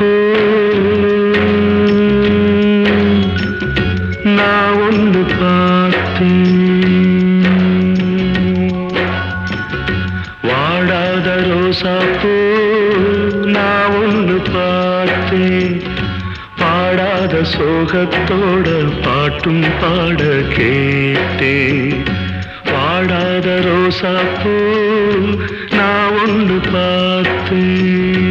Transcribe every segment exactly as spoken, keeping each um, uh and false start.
ரோசாப்பூ நான் ஒன்று பார்த்தேன். வாடாத ரோசாப்பூ நான் ஒன்று பார்த்தேன். பாடாத சோகத்தோட பாட்டும் பாட கேட்டேன். வாடாத ரோசாப்பூ நான் ஒன்று பார்த்தேன்.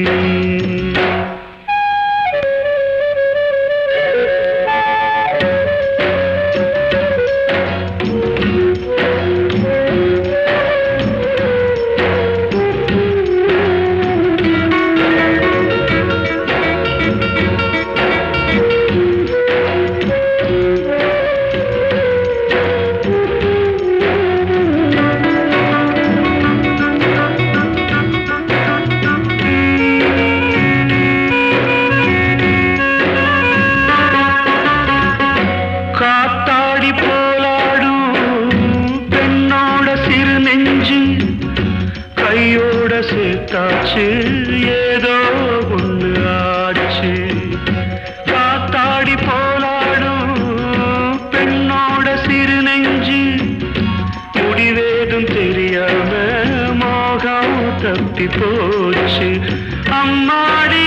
கையோட சேர்த்தாச்சு ஏதோ ஒன்று ஆச்சு. காத்தாடி போலாடும் பெண்ணோட சிறு நெஞ்சு முடிவேதும் தெரியாம மோகம் தப்பி போச்சு. அம்மாடி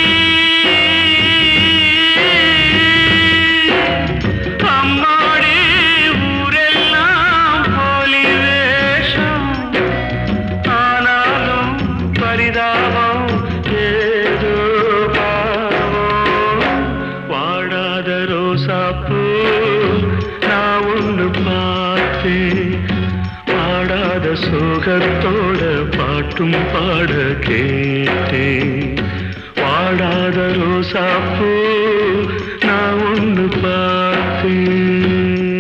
ரோசாப்பூ நான் ஒன்று பார்த்தேன். பாடாத சோகத்தோட பாட்டும் பாட கேட்டேன். வாடாத ரோசாப்பூ நான் ஒன்று பார்த்தேன்.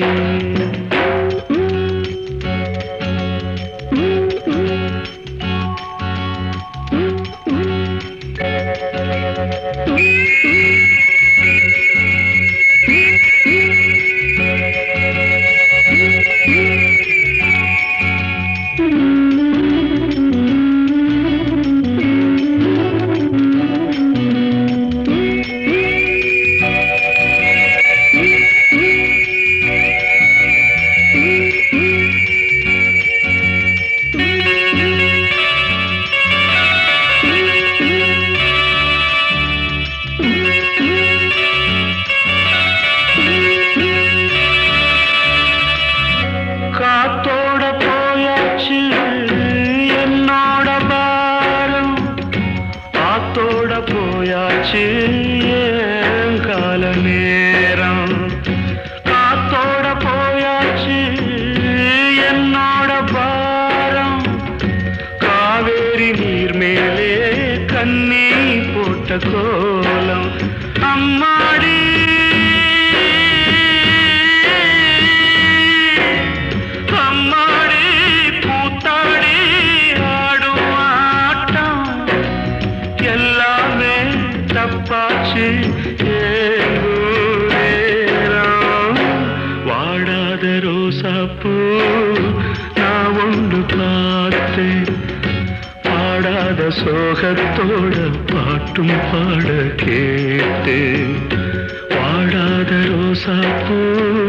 காத்தோட போயாச்சு என்னோட பாரம், ஆத்தோட போயாச்சு என் கால நேரம். காத்தோட போயாச்சு என்னோட பாரம், காவேரி நீர் மேலே கண்ணி போட்ட கோலம். அம்மாடி தப்பாச்சு ஏங்கூரேரம். வாடாத ரோசாப்பூ நான் ஒன்று பார்த்தேன். பாடாத சோகத்தோட பாட்டும் பாட கேட்டேன். வாடாத ரோசாப்பூ